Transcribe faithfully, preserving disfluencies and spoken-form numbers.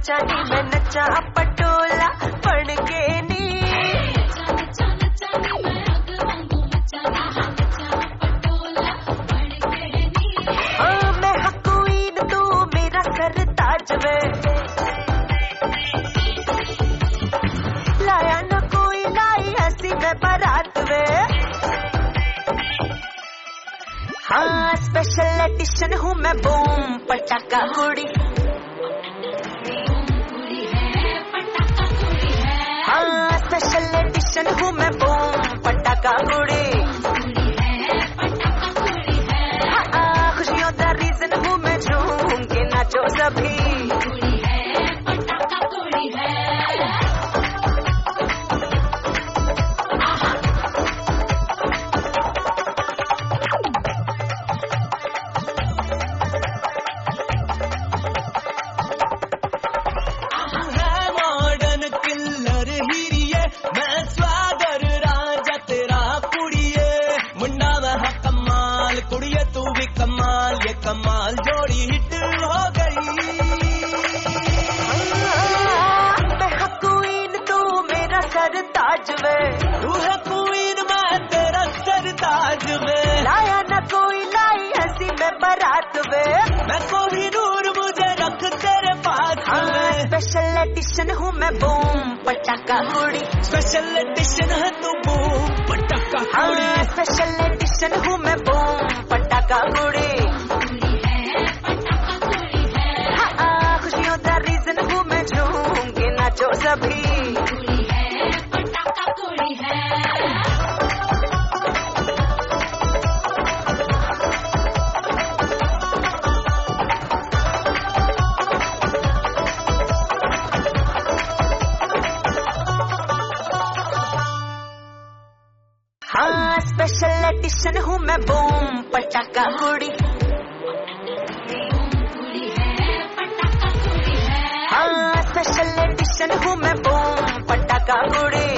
नचा नी मैं नचा पटोला बन के नी हाँ मैं हाँ क्वीन तू मेरा सरताज वे लाया न कोई लाई ऐसी मैं बारात वे हाँ स्पेशल एडिशन हूँ मैं बूम पटाखा कुड़ी हाँ स्पेशल एडिशन हूँ मैं बूम पटाखा कुड़ी हाँ खुशियों का रीजन हूँ मैं झूम के नाचो सभी कमाल जोड़ी हिट हो गई मैं हाँ क्वीन तू मेरा सरताज वे तू है क्वीन मैं तेरा सरताज वे लाया न कोई लाई ऐसी मैं बारात वे मैं कोहिनूर मुझे रख तेरे पास में स्पेशल एडिशन हूँ मैं बूम पटाखा कुड़ी स्पेशल एडिशन है तू बूम पटाखा कुड़ी स्पेशल एडिशन हूँ मैं बूम पटाखा कुड़ी खुशियों का रीजन हूँ मैं झूम के नाचो सभी हाँ स्पेशल एडिशन हूँ मैं बूम पटाखा कुड़ी हाँ स्पेशल एडिशन हूँ मैं बूम पटाखा कुड़ी